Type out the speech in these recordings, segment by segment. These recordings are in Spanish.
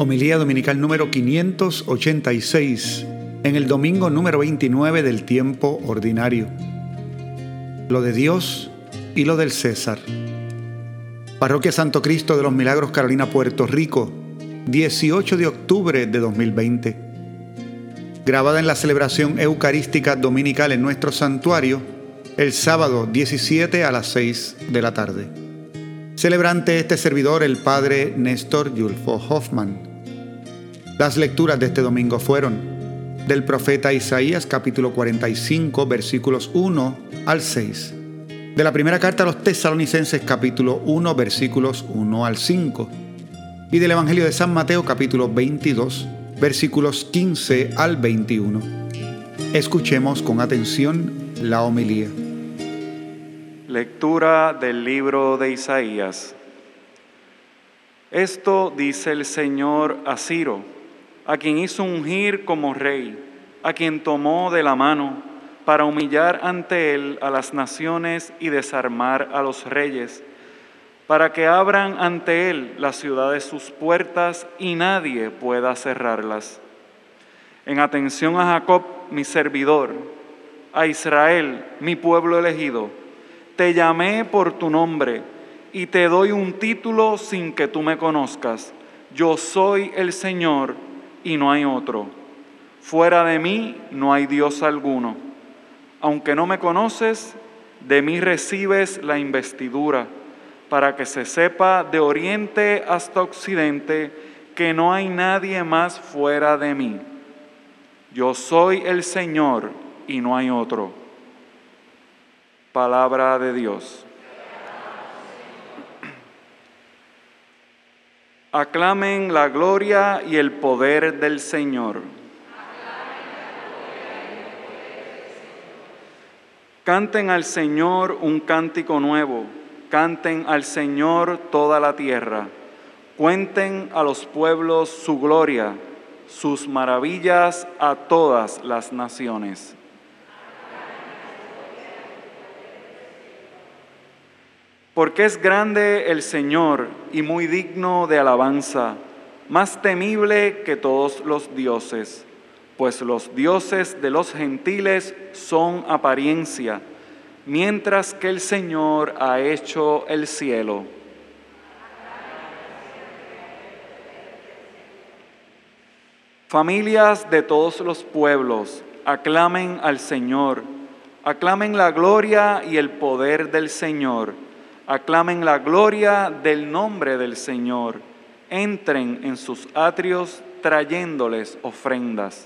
Homilía dominical número 586, en el domingo número 29 del tiempo ordinario. Lo de Dios y lo del César. Parroquia Santo Cristo de los Milagros, Carolina, Puerto Rico, 18 de octubre de 2020. Grabada en la celebración eucarística dominical en nuestro santuario, el sábado 17 a las 6 de la tarde. Celebrante este servidor, el Padre Néstor Yulfo Hoffman. Las lecturas de este domingo fueron del profeta Isaías, capítulo 45, versículos 1 al 6. De la primera carta a los Tesalonicenses, capítulo 1, versículos 1 al 5. Y del Evangelio de San Mateo, capítulo 22, versículos 15 al 21. Escuchemos con atención la homilía. Lectura del libro de Isaías. Esto dice el Señor a Ciro, a quien hizo ungir como rey, a quien tomó de la mano para humillar ante él a las naciones y desarmar a los reyes, para que abran ante él las ciudades sus puertas y nadie pueda cerrarlas. En atención a Jacob, mi servidor, a Israel, mi pueblo elegido, te llamé por tu nombre y te doy un título sin que tú me conozcas. Yo soy el Señor y no hay otro. Fuera de mí no hay Dios alguno. Aunque no me conoces, de mí recibes la investidura, para que se sepa de oriente hasta occidente que no hay nadie más fuera de mí. Yo soy el Señor y no hay otro. Palabra de Dios. Aclamen la gloria y el poder del Señor. Canten al Señor un cántico nuevo, canten al Señor toda la tierra. Cuenten a los pueblos su gloria, sus maravillas a todas las naciones. Porque es grande el Señor y muy digno de alabanza, más temible que todos los dioses, pues los dioses de los gentiles son apariencia, mientras que el Señor ha hecho el cielo. Familias de todos los pueblos, aclamen al Señor, aclamen la gloria y el poder del Señor. Aclamen la gloria del nombre del Señor. Entren en sus atrios trayéndoles ofrendas.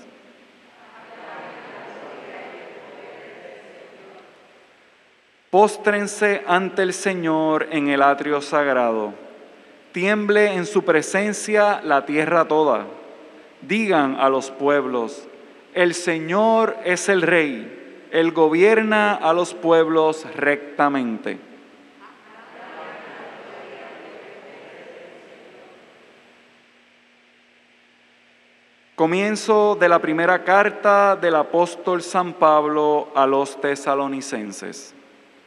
Póstrense ante el Señor en el atrio sagrado. Tiemble en su presencia la tierra toda. Digan a los pueblos, el Señor es el Rey. Él gobierna a los pueblos rectamente. Comienzo de la primera carta del apóstol San Pablo a los Tesalonicenses.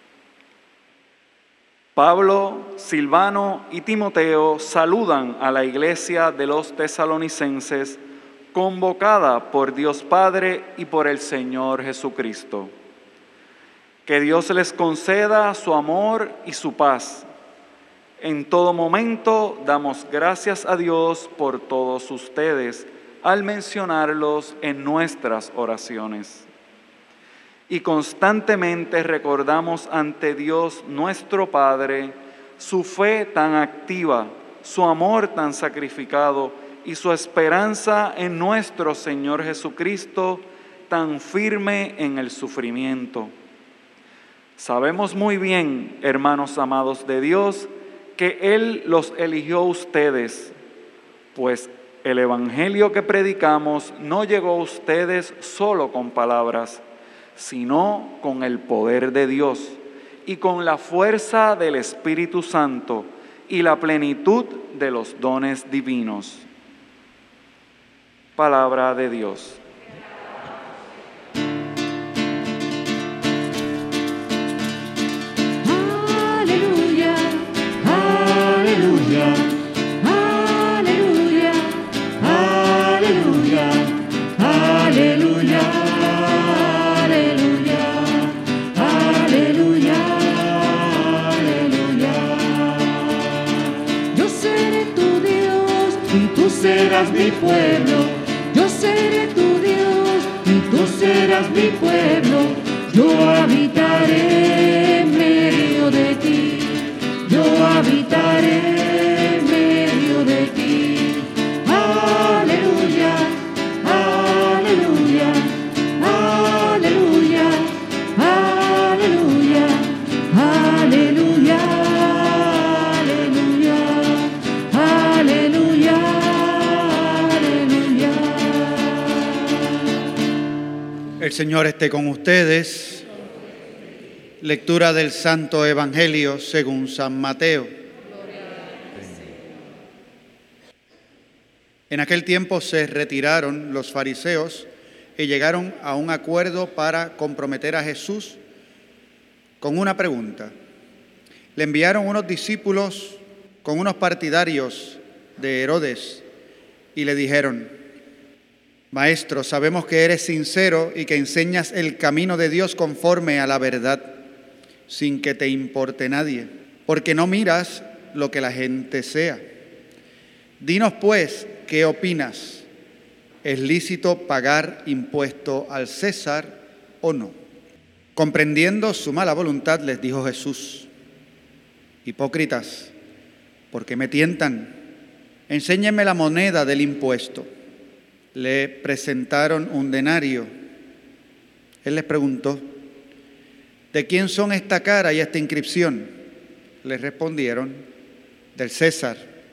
Pablo, Silvano y Timoteo saludan a la iglesia de los Tesalonicenses, convocada por Dios Padre y por el Señor Jesucristo. Que Dios les conceda su amor y su paz. En todo momento damos gracias a Dios por todos ustedes, al mencionarlos en nuestras oraciones. Y constantemente recordamos ante Dios nuestro Padre su fe tan activa, su amor tan sacrificado y su esperanza en nuestro Señor Jesucristo tan firme en el sufrimiento. Sabemos muy bien, hermanos amados de Dios, que Él los eligió a ustedes, pues el Evangelio que predicamos no llegó a ustedes solo con palabras, sino con el poder de Dios y con la fuerza del Espíritu Santo y la plenitud de los dones divinos. Palabra de Dios. Aleluya, aleluya, aleluya. serás mi pueblo, yo seré tu Dios y tú serás mi pueblo. Yo habitaré en medio de ti, yo habitaré en medio de ti. Aleluya, aleluya, aleluya, aleluya, aleluya, aleluya, aleluya, aleluya. El Señor esté con ustedes. Lectura del Santo Evangelio según San Mateo. En aquel tiempo se retiraron los fariseos y llegaron a un acuerdo para comprometer a Jesús con una pregunta. Le enviaron unos discípulos con unos partidarios de Herodes y le dijeron: Maestro, sabemos que eres sincero y que enseñas el camino de Dios conforme a la verdad, sin que te importe nadie, porque no miras lo que la gente sea. Dinos pues, ¿qué opinas? ¿Es lícito pagar impuesto al César o no? Comprendiendo su mala voluntad, les dijo Jesús: Hipócritas, ¿por qué me tientan? Enséñenme la moneda del impuesto. Le presentaron un denario. Él les preguntó: ¿de quién son esta cara y esta inscripción? Les respondieron: del César.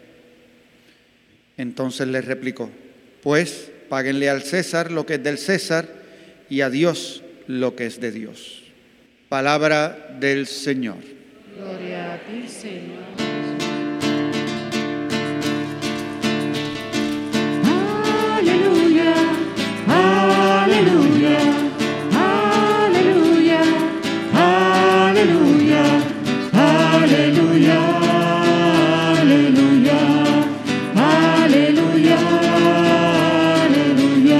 Entonces les replicó: pues páguenle al César lo que es del César y a Dios lo que es de Dios. Palabra del Señor. Gloria a ti, Señor. Aleluya, aleluya, aleluya, aleluya, aleluya, aleluya, aleluya, aleluya.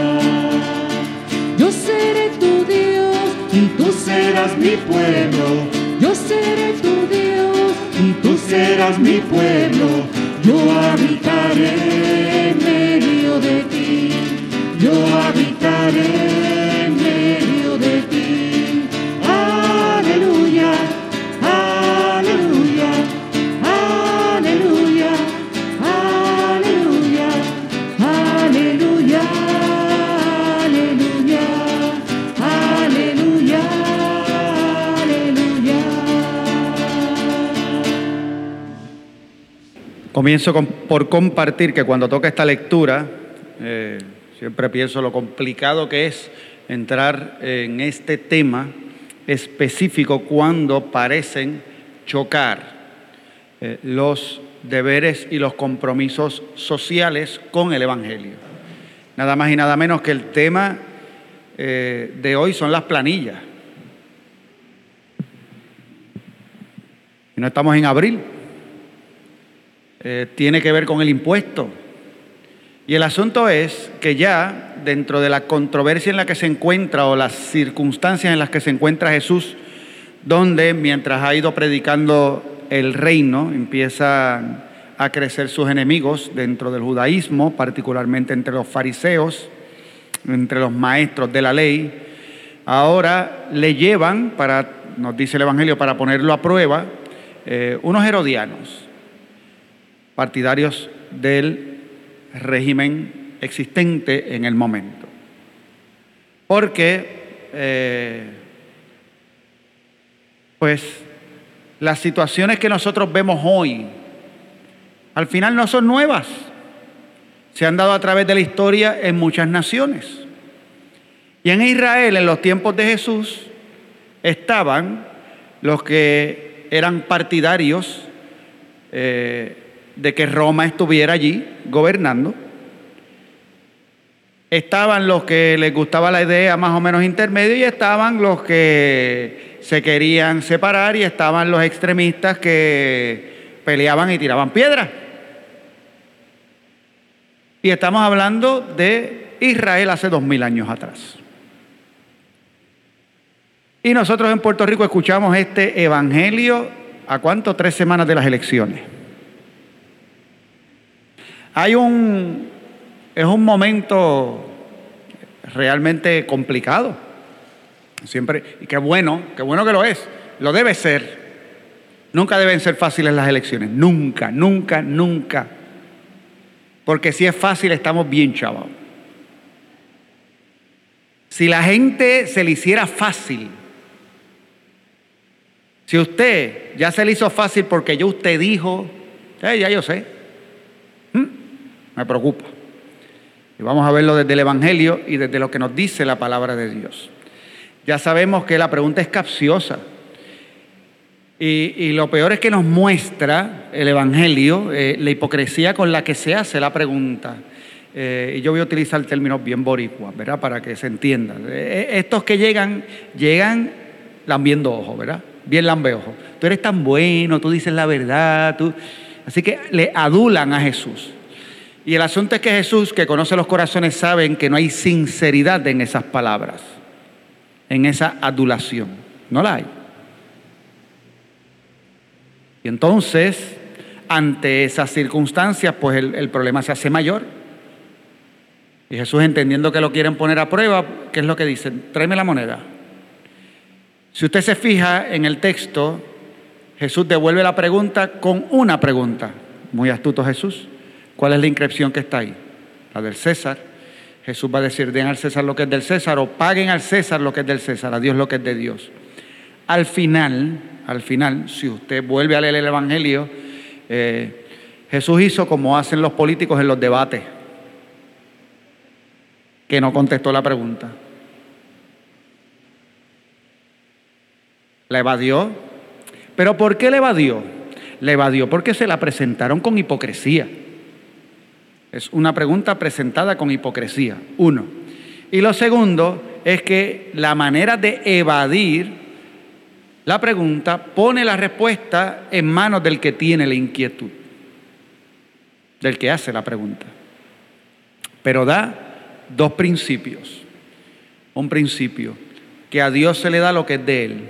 Yo seré tu Dios y tú serás mi pueblo. Yo seré tu Dios y tú serás mi pueblo. Yo habitaré en medio de ti, yo habitaré en medio de ti. Aleluya, aleluya, aleluya, aleluya, aleluya, aleluya, aleluya, aleluya. Comienzo por compartir que cuando toca esta lectura, siempre pienso lo complicado que es entrar en este tema específico cuando parecen chocar los deberes y los compromisos sociales con el Evangelio. Nada más y nada menos que el tema de hoy son las planillas. Y no estamos en abril. Tiene que ver con el impuesto. Y el asunto es que ya dentro de la controversia en la que se encuentra o las circunstancias en las que se encuentra Jesús, donde mientras ha ido predicando el reino, empiezan a crecer sus enemigos dentro del judaísmo, particularmente entre los fariseos, entre los maestros de la ley. Ahora le llevan, nos dice el Evangelio, para ponerlo a prueba, unos herodianos, partidarios del régimen existente en el momento. Porque, pues, las situaciones que nosotros vemos hoy, al final no son nuevas. Se han dado a través de la historia en muchas naciones. Y en Israel, en los tiempos de Jesús, estaban los que eran partidarios de que Roma estuviera allí gobernando. Estaban los que les gustaba la idea más o menos intermedia y estaban los que se querían separar y estaban los extremistas que peleaban y tiraban piedras. Y estamos hablando de Israel hace 2000 años atrás. Y nosotros en Puerto Rico escuchamos este evangelio, ¿a cuánto? 3 semanas de las elecciones. Es un momento realmente complicado. Siempre, y qué bueno que lo es. Lo debe ser. Nunca deben ser fáciles las elecciones. Nunca, nunca, nunca. Porque si es fácil, estamos bien chavados. Si la gente se le hiciera fácil, si usted ya se le hizo fácil porque usted dijo, ya yo sé, me preocupa. Y vamos a verlo desde el Evangelio y desde lo que nos dice la palabra de Dios. Ya sabemos que la pregunta es capciosa. Y lo peor es que nos muestra el Evangelio la hipocresía con la que se hace la pregunta. Y yo voy a utilizar términos bien boricuas, ¿verdad? Para que se entienda. Estos que llegan lambiendo ojos, ¿verdad? Bien lambeojos. Tú eres tan bueno, tú dices la verdad. Así que le adulan a Jesús. Y el asunto es que Jesús, que conoce los corazones, saben que no hay sinceridad en esas palabras, en esa adulación. No la hay. Y entonces, ante esas circunstancias, pues el problema se hace mayor. Y Jesús, entendiendo que lo quieren poner a prueba, ¿qué es lo que dicen? Tráeme la moneda. Si usted se fija en el texto, Jesús devuelve la pregunta con una pregunta. Muy astuto Jesús. ¿Cuál es la inscripción que está ahí? La del César. Jesús va a decir, den al César lo que es del César, o paguen al César lo que es del César, a Dios lo que es de Dios. Al final, si usted vuelve a leer el Evangelio, Jesús hizo como hacen los políticos en los debates, que no contestó la pregunta. La evadió. ¿Pero por qué la evadió? La evadió porque se la presentaron con hipocresía. Es una pregunta presentada con hipocresía, uno. Y lo segundo es que la manera de evadir la pregunta pone la respuesta en manos del que tiene la inquietud, del que hace la pregunta. Pero da dos principios. Un principio, que a Dios se le da lo que es de Él.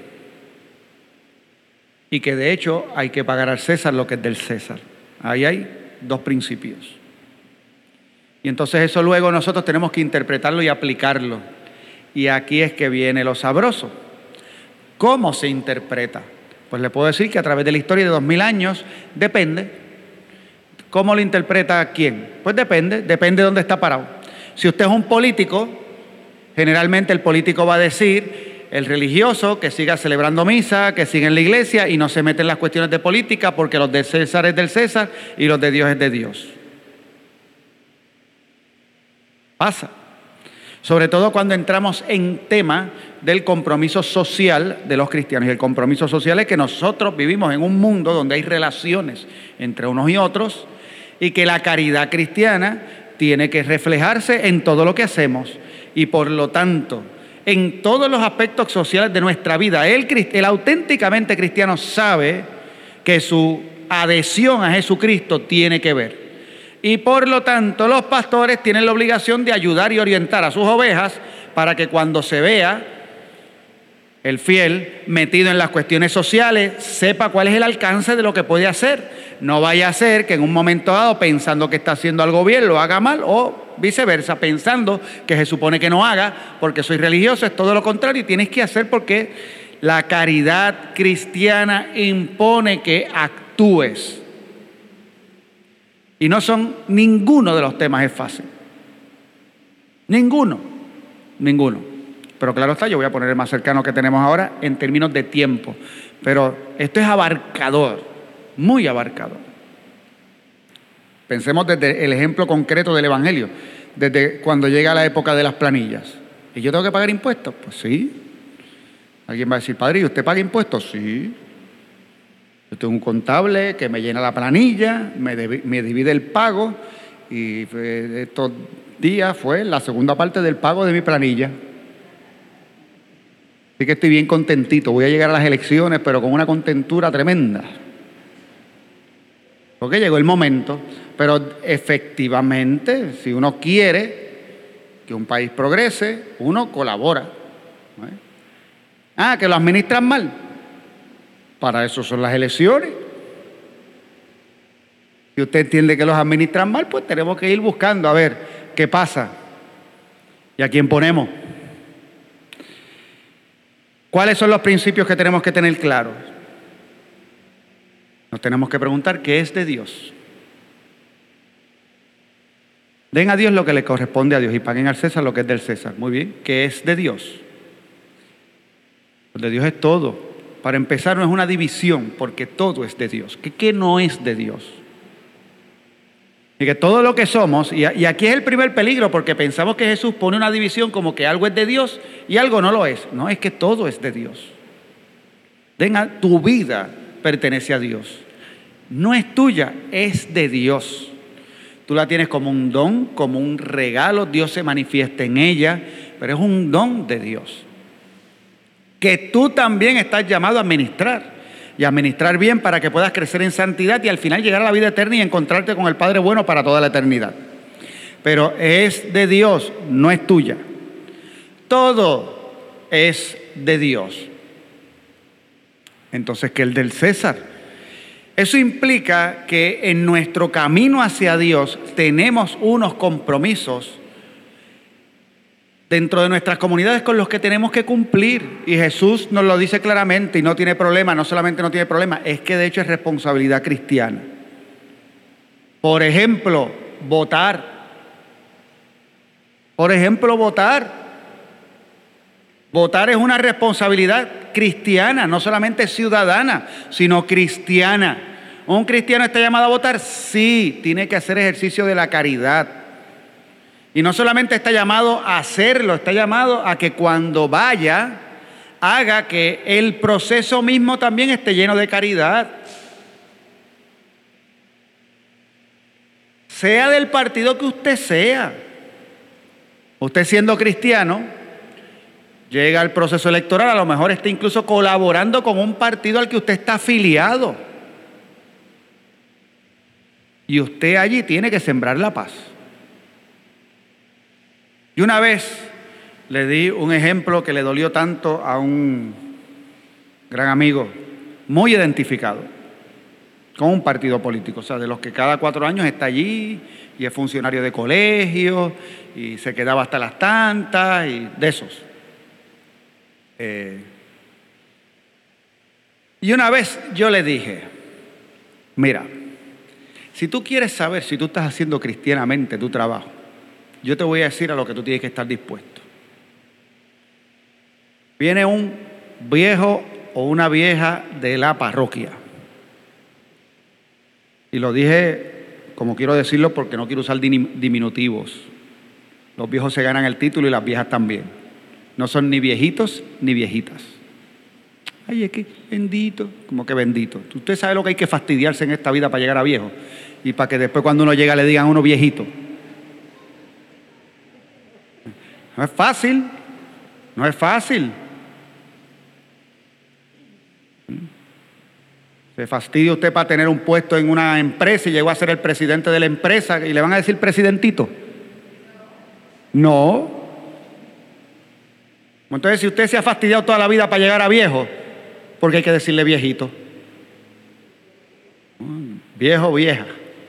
Y que de hecho hay que pagar al César lo que es del César. Ahí hay dos principios. Y entonces eso luego nosotros tenemos que interpretarlo y aplicarlo. Y aquí es que viene lo sabroso. ¿Cómo se interpreta? Pues le puedo decir que a través de la historia de 2000 años depende. ¿Cómo lo interpreta quién? Pues depende de dónde está parado. Si usted es un político, generalmente el político va a decir, el religioso que siga celebrando misa, que siga en la iglesia y no se mete en las cuestiones de política porque los de César es del César y los de Dios es de Dios. Pasa. Sobre todo cuando entramos en tema del compromiso social de los cristianos. Y el compromiso social es que nosotros vivimos en un mundo donde hay relaciones entre unos y otros y que la caridad cristiana tiene que reflejarse en todo lo que hacemos. Y por lo tanto, en todos los aspectos sociales de nuestra vida, el auténticamente cristiano sabe que su adhesión a Jesucristo tiene que ver. Y por lo tanto, los pastores tienen la obligación de ayudar y orientar a sus ovejas para que cuando se vea el fiel metido en las cuestiones sociales, sepa cuál es el alcance de lo que puede hacer. No vaya a ser que en un momento dado, pensando que está haciendo algo bien, lo haga mal, o viceversa, pensando que se supone que no haga porque soy religioso. Es todo lo contrario y tienes que hacer porque la caridad cristiana impone que actúes. Y no son, ninguno de los temas es fácil. Ninguno. Pero claro está, yo voy a poner el más cercano que tenemos ahora en términos de tiempo. Pero esto es abarcador, muy abarcador. Pensemos desde el ejemplo concreto del Evangelio, desde cuando llega la época de las planillas. ¿Y yo tengo que pagar impuestos? Pues sí. Alguien va a decir, padre, ¿y usted paga impuestos? Sí. Yo tengo un contable que me llena la planilla, me divide el pago y estos días fue la segunda parte del pago de mi planilla. Así que estoy bien contentito. Voy a llegar a las elecciones, pero con una contentura tremenda. Porque llegó el momento. Pero efectivamente, si uno quiere que un país progrese, uno colabora. Que lo administran mal. Para eso son las elecciones. Si usted entiende que los administran mal, pues tenemos que ir buscando a ver qué pasa y a quién ponemos. ¿Cuáles son los principios que tenemos que tener claros? Nos tenemos que preguntar qué es de Dios. Den a Dios lo que le corresponde a Dios y paguen al César lo que es del César. Muy bien, ¿qué es de Dios? Pues de Dios es todo. Para empezar, no es una división, porque todo es de Dios. ¿Qué no es de Dios? Y que todo lo que somos, y aquí es el primer peligro, porque pensamos que Jesús pone una división como que algo es de Dios y algo no lo es. No, es que todo es de Dios. Tu vida pertenece a Dios. No es tuya, es de Dios. Tú la tienes como un don, como un regalo. Dios se manifiesta en ella, pero es un don de Dios que tú también estás llamado a administrar. Y administrar bien para que puedas crecer en santidad y al final llegar a la vida eterna y encontrarte con el Padre bueno para toda la eternidad. Pero es de Dios, no es tuya. Todo es de Dios. Entonces, ¿qué es el del César? Eso implica que en nuestro camino hacia Dios tenemos unos compromisos dentro de nuestras comunidades con los que tenemos que cumplir. Y Jesús nos lo dice claramente y no tiene problema. No solamente no tiene problema, es que de hecho es responsabilidad cristiana. Por ejemplo, votar. Votar es una responsabilidad cristiana, no solamente ciudadana, sino cristiana. ¿Un cristiano está llamado a votar? Sí, tiene que hacer ejercicio de la caridad. Y no solamente está llamado a hacerlo, está llamado a que cuando vaya, haga que el proceso mismo también esté lleno de caridad. Sea del partido que usted sea. Usted siendo cristiano, llega al proceso electoral, a lo mejor está incluso colaborando con un partido al que usted está afiliado. Y usted allí tiene que sembrar la paz. Y una vez le di un ejemplo que le dolió tanto a un gran amigo, muy identificado con un partido político, o sea, de los que cada 4 años está allí y es funcionario de colegio y se quedaba hasta las tantas y de esos. Y una vez yo le dije, mira, si tú quieres saber si tú estás haciendo cristianamente tu trabajo, yo te voy a decir a lo que tú tienes que estar dispuesto. Viene un viejo o una vieja de la parroquia. Y lo dije como quiero decirlo porque no quiero usar diminutivos. Los viejos se ganan el título y las viejas también. No son ni viejitos ni viejitas. Ay, es que bendito, como que bendito. Usted sabe lo que hay que fastidiarse en esta vida para llegar a viejo y para que después cuando uno llega le digan a uno viejito. No es fácil, no es fácil. Se fastidia usted para tener un puesto en una empresa y llegó a ser el presidente de la empresa y le van a decir presidentito. No. Entonces, si usted se ha fastidiado toda la vida para llegar a viejo, ¿por qué hay que decirle viejito? Viejo, vieja.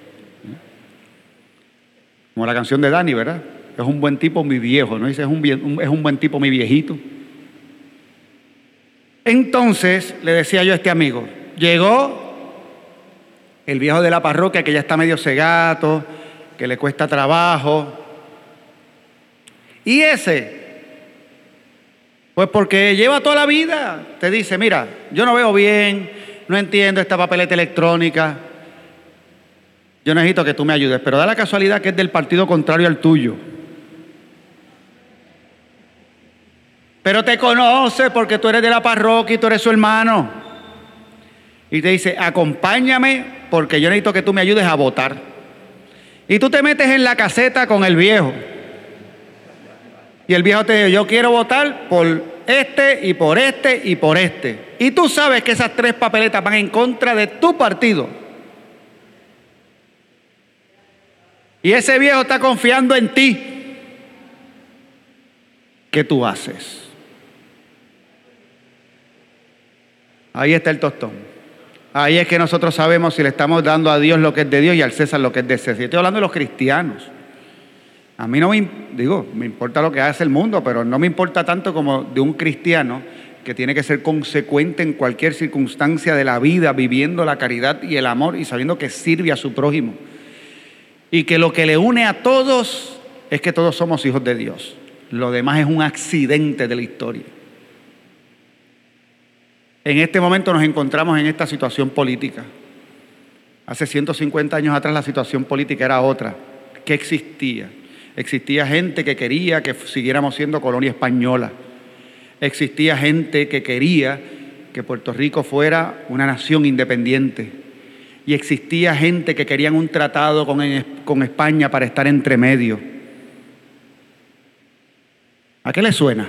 Como la canción de Dani, ¿verdad? Es un buen tipo mi viejo, ¿no? Dice, es un buen tipo mi viejito. Entonces, le decía yo a este amigo, llegó el viejo de la parroquia que ya está medio cegato, que le cuesta trabajo. Y ese, pues porque lleva toda la vida, te dice, mira, yo no veo bien, no entiendo esta papeleta electrónica, yo necesito que tú me ayudes, pero da la casualidad que es del partido contrario al tuyo. Pero te conoce porque tú eres de la parroquia y tú eres su hermano. Y te dice, acompáñame porque yo necesito que tú me ayudes a votar. Y tú te metes en la caseta con el viejo. Y el viejo te dice, yo quiero votar por este y por este y por este. Y tú sabes que esas 3 papeletas van en contra de tu partido. Y ese viejo está confiando en ti. ¿Qué tú haces? Ahí está el tostón. Ahí es que nosotros sabemos si le estamos dando a Dios lo que es de Dios y al César lo que es de César. Yo estoy hablando de los cristianos. A mí no me importa lo que hace el mundo, pero no me importa tanto como de un cristiano que tiene que ser consecuente en cualquier circunstancia de la vida, viviendo la caridad y el amor y sabiendo que sirve a su prójimo. Y que lo que le une a todos es que todos somos hijos de Dios. Lo demás es un accidente de la historia. En este momento nos encontramos en esta situación política. Hace 150 años atrás la situación política era otra. ¿Qué existía? Existía gente que quería que siguiéramos siendo colonia española. Existía gente que quería que Puerto Rico fuera una nación independiente. Y existía gente que querían un tratado con España para estar entre medio. ¿A qué le suena?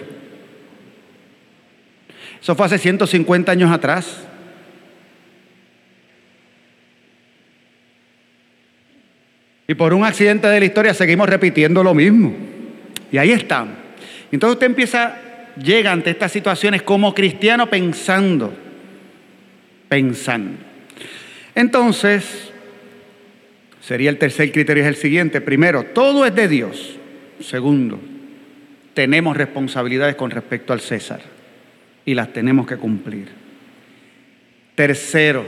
Eso fue hace 150 años atrás. Y por un accidente de la historia seguimos repitiendo lo mismo. Y ahí estamos. Entonces usted llega ante estas situaciones como cristiano pensando. Entonces, sería el tercer criterio, es el siguiente. Primero, todo es de Dios. Segundo, tenemos responsabilidades con respecto al César y las tenemos que cumplir. Tercero,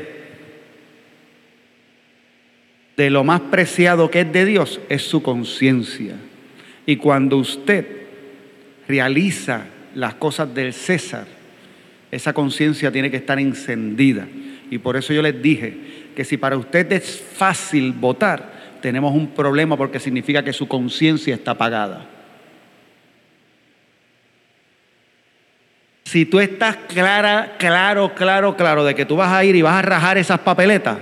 de lo más preciado que es de Dios es su conciencia. Y cuando usted realiza las cosas del César, esa conciencia tiene que estar encendida. Y por eso yo les dije que si para usted es fácil votar, tenemos un problema porque significa que su conciencia está apagada. Si tú estás claro de que tú vas a ir y vas a rajar esas papeletas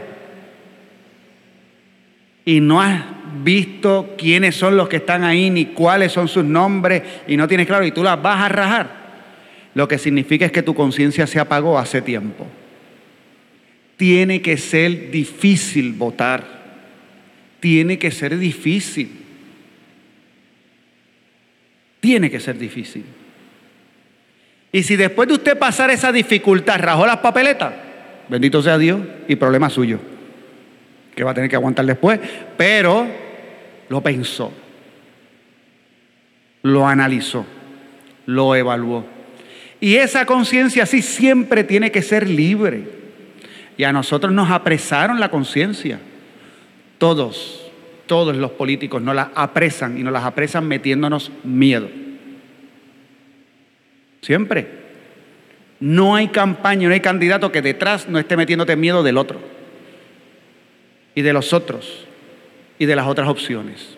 y no has visto quiénes son los que están ahí ni cuáles son sus nombres y no tienes claro y tú las vas a rajar, lo que significa es que tu conciencia se apagó hace tiempo. Tiene que ser difícil votar. Tiene que ser difícil. Tiene que ser difícil. Y si después de usted pasar esa dificultad rajó las papeletas, bendito sea Dios y problema suyo, que va a tener que aguantar después, pero lo pensó, lo analizó, lo evaluó. Y esa conciencia sí siempre tiene que ser libre. Y a nosotros nos apresaron la conciencia. Todos los políticos nos la apresan y nos las apresan metiéndonos miedo. Siempre. No hay campaña, no hay candidato que detrás no esté metiéndote miedo del otro y de los otros y de las otras opciones.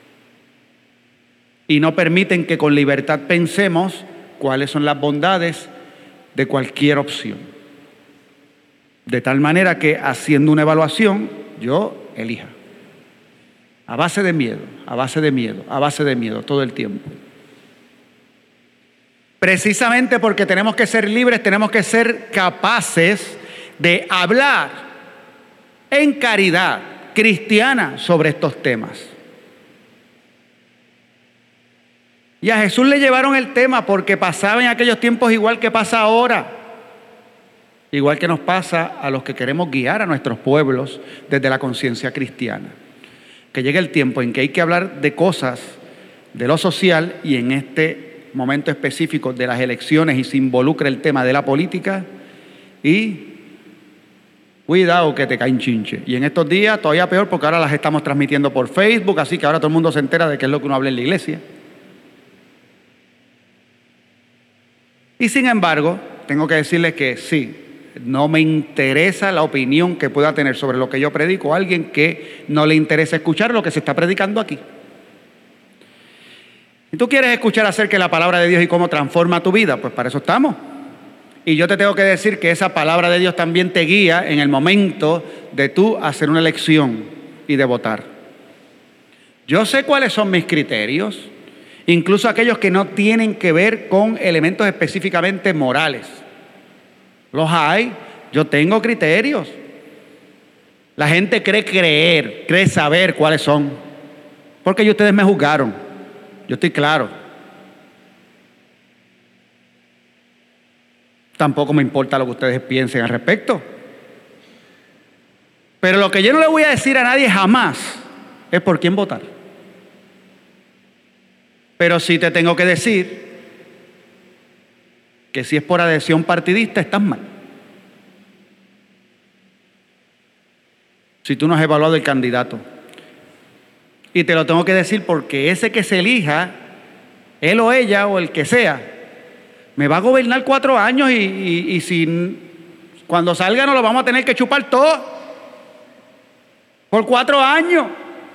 Y no permiten que con libertad pensemos cuáles son las bondades de cualquier opción. De tal manera que haciendo una evaluación, yo elija. A base de miedo, a base de miedo, a base de miedo, todo el tiempo. Precisamente porque tenemos que ser libres, tenemos que ser capaces de hablar en caridad cristiana sobre estos temas. Y a Jesús le llevaron el tema porque pasaba en aquellos tiempos igual que pasa ahora. Igual que nos pasa a los que queremos guiar a nuestros pueblos desde la conciencia cristiana. Que llegue el tiempo en que hay que hablar de cosas de lo social y en este momento específico de las elecciones y se involucra el tema de la política y cuidado que te caen chinche. Y en estos días todavía peor porque ahora las estamos transmitiendo por Facebook, así que ahora todo el mundo se entera de qué es lo que uno habla en la iglesia. Y sin embargo, tengo que decirles que sí, no me interesa la opinión que pueda tener sobre lo que yo predico a alguien que no le interesa escuchar lo que se está predicando aquí. Si tú quieres escuchar acerca de la palabra de Dios y cómo transforma tu vida, pues para eso estamos. Y yo te tengo que decir que esa palabra de Dios también te guía en el momento de tú hacer una elección y de votar. Yo sé cuáles son mis criterios, incluso aquellos que no tienen que ver con elementos específicamente morales. Los hay, yo tengo criterios. La gente cree saber cuáles son, porque ustedes me juzgaron. Yo estoy claro. Tampoco me importa lo que ustedes piensen al respecto. Pero lo que yo no le voy a decir a nadie jamás es por quién votar. Pero sí te tengo que decir que si es por adhesión partidista, estás mal. Si tú no has evaluado el candidato. Y te lo tengo que decir porque ese que se elija, él o ella o el que sea, me va a gobernar 4 años y si cuando salga nos lo vamos a tener que chupar todo por 4 años.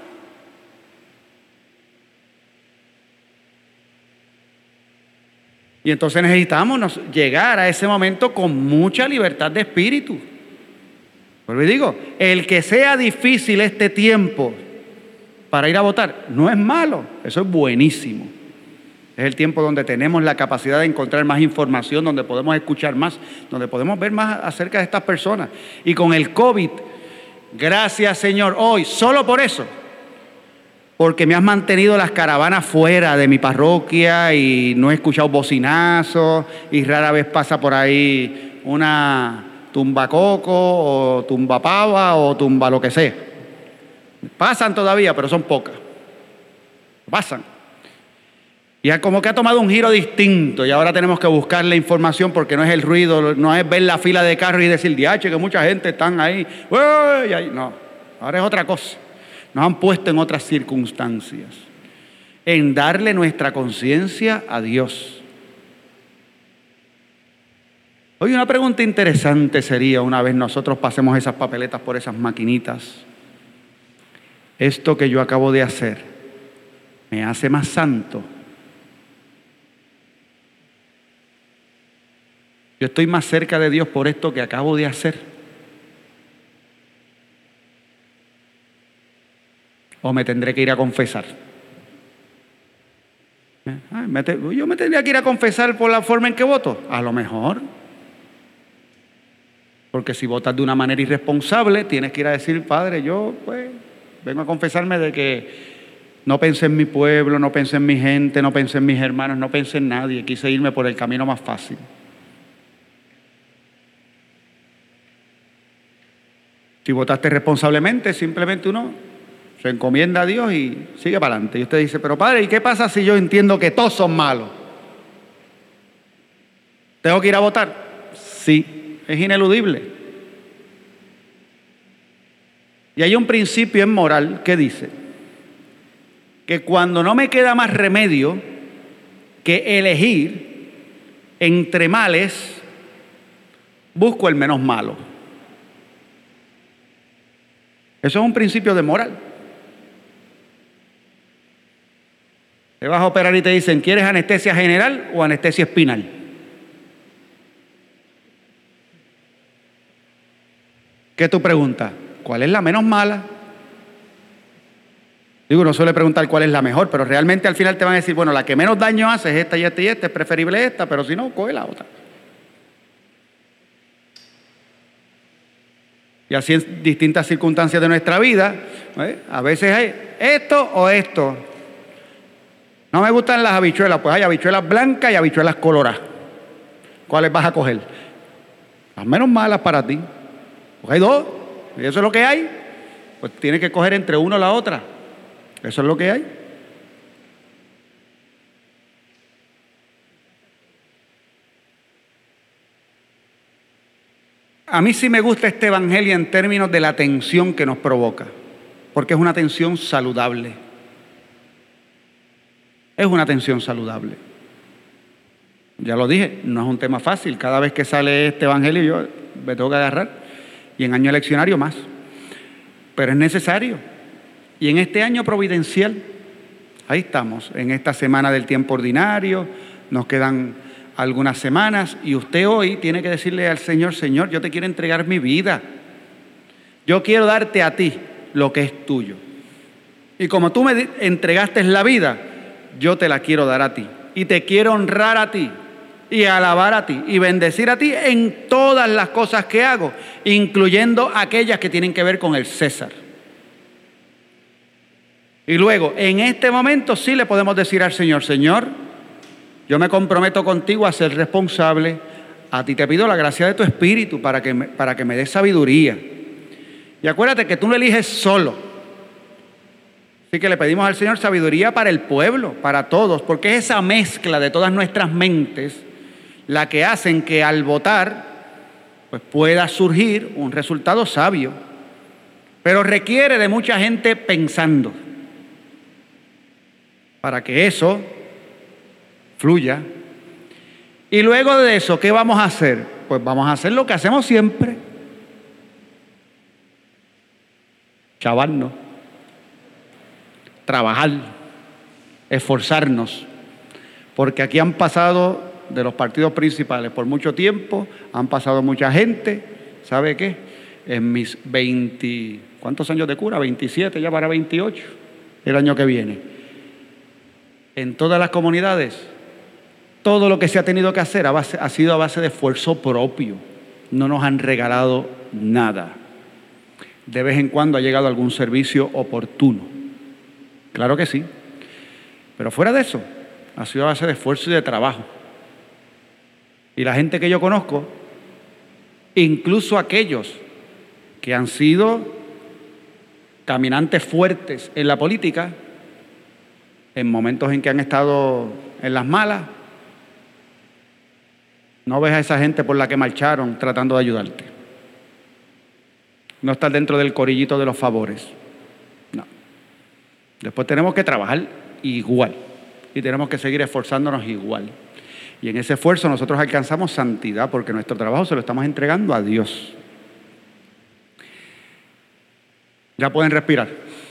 Y entonces necesitamos llegar a ese momento con mucha libertad de espíritu. Pero digo, el que sea difícil este tiempo para ir a votar no es malo, eso es buenísimo. Es el tiempo donde tenemos la capacidad de encontrar más información, donde podemos escuchar más, donde podemos ver más acerca de estas personas. Y con el COVID, gracias Señor, hoy, solo por eso, porque me has mantenido las caravanas fuera de mi parroquia y no he escuchado bocinazos y rara vez pasa por ahí una tumbacoco o tumbapava o tumba lo que sea. Pasan todavía, pero son pocas. Pasan. Y como que ha tomado un giro distinto y ahora tenemos que buscar la información porque no es el ruido, no es ver la fila de carros y decir, diache, que mucha gente están ahí. ¡Uy! No, ahora es otra cosa. Nos han puesto en otras circunstancias, en darle nuestra conciencia a Dios. Hoy una pregunta interesante sería, una vez nosotros pasemos esas papeletas por esas maquinitas, ¿esto que yo acabo de hacer me hace más santo? Yo estoy más cerca de Dios por esto que acabo de hacer. ¿O me tendré que ir a confesar? ¿Yo me tendría que ir a confesar por la forma en que voto? A lo mejor. Porque si votas de una manera irresponsable, tienes que ir a decir, Padre, yo pues vengo a confesarme de que no pensé en mi pueblo, no pensé en mi gente, no pensé en mis hermanos, no pensé en nadie. Quise irme por el camino más fácil. Si votaste responsablemente, simplemente uno se encomienda a Dios y sigue para adelante. Y usted dice, pero Padre, ¿y qué pasa si yo entiendo que todos son malos? ¿Tengo que ir a votar? Sí, es ineludible. Y hay un principio en moral que dice que cuando no me queda más remedio que elegir entre males, busco el menos malo. Eso es un principio de moral. Te vas a operar y te dicen, ¿quieres anestesia general o anestesia espinal? ¿Qué tú preguntas? ¿Cuál es la menos mala? Digo, no suele preguntar cuál es la mejor, pero realmente al final te van a decir, bueno, la que menos daño hace es esta y esta y esta, es preferible esta, pero si no, coge la otra. Y así en distintas circunstancias de nuestra vida, a veces hay esto o esto. No me gustan las habichuelas, pues hay habichuelas blancas y habichuelas coloradas. ¿Cuáles vas a coger? Las menos malas para ti. Pues hay 2, y eso es lo que hay. Pues tienes que coger entre una o la otra. Eso es lo que hay. A mí sí me gusta este evangelio en términos de la tensión que nos provoca, porque es una tensión saludable. Es una tensión saludable. Ya lo dije, no es un tema fácil. Cada vez que sale este evangelio yo me tengo que agarrar. Y en año eleccionario más. Pero es necesario. Y en este año providencial, ahí estamos, en esta semana del tiempo ordinario, nos quedan algunas semanas y usted hoy tiene que decirle al Señor, Señor, yo te quiero entregar mi vida. Yo quiero darte a ti lo que es tuyo. Y como tú me entregaste la vida, yo te la quiero dar a ti. Y te quiero honrar a ti y alabar a ti y bendecir a ti en todas las cosas que hago, incluyendo aquellas que tienen que ver con el César. Y luego, en este momento sí le podemos decir al Señor, Señor, yo me comprometo contigo a ser responsable. A ti te pido la gracia de tu Espíritu para que me des sabiduría. Y acuérdate que tú lo eliges solo. Así que le pedimos al Señor sabiduría para el pueblo, para todos, porque es esa mezcla de todas nuestras mentes la que hacen que al votar pues pueda surgir un resultado sabio. Pero requiere de mucha gente pensando para que eso fluya. Y luego de eso, ¿qué vamos a hacer? Pues vamos a hacer lo que hacemos siempre. Chavarnos, trabajar, esforzarnos, porque aquí han pasado de los partidos principales por mucho tiempo, han pasado mucha gente. ¿Sabe qué? En mis 20, ¿cuántos años de cura? 27, ya para 28, el año que viene. En todas las comunidades, todo lo que se ha tenido que hacer ha sido a base de esfuerzo propio. No nos han regalado nada. De vez en cuando ha llegado algún servicio oportuno. Claro que sí. Pero fuera de eso, ha sido a base de esfuerzo y de trabajo. Y la gente que yo conozco, incluso aquellos que han sido caminantes fuertes en la política, en momentos en que han estado en las malas, no ves a esa gente por la que marcharon tratando de ayudarte. No estar dentro del corillito de los favores. No. Después tenemos que trabajar igual y tenemos que seguir esforzándonos igual. Y en ese esfuerzo nosotros alcanzamos santidad porque nuestro trabajo se lo estamos entregando a Dios. Ya pueden respirar.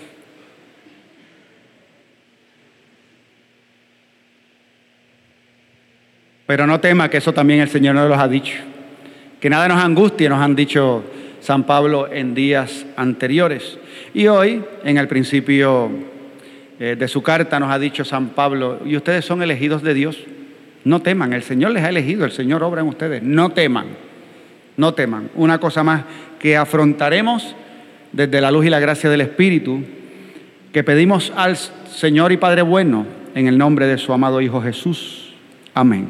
Pero no tema, que eso también el Señor nos los ha dicho. Que nada nos angustie, nos han dicho San Pablo en días anteriores. Y hoy, en el principio de su carta, nos ha dicho San Pablo: y ustedes son elegidos de Dios. No teman, el Señor les ha elegido, el Señor obra en ustedes. No teman, no teman. Una cosa más que afrontaremos desde la luz y la gracia del Espíritu, que pedimos al Señor y Padre bueno, en el nombre de su amado Hijo Jesús. Amén.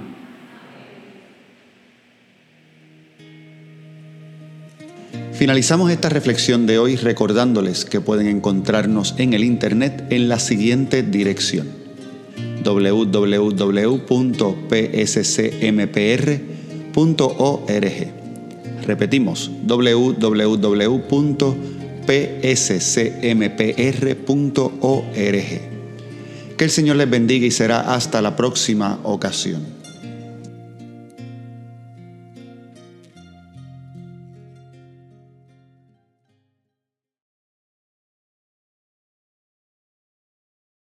Finalizamos esta reflexión de hoy recordándoles que pueden encontrarnos en el internet en la siguiente dirección: www.pscmpr.org. Repetimos, www.pscmpr.org. Que el Señor les bendiga y será hasta la próxima ocasión.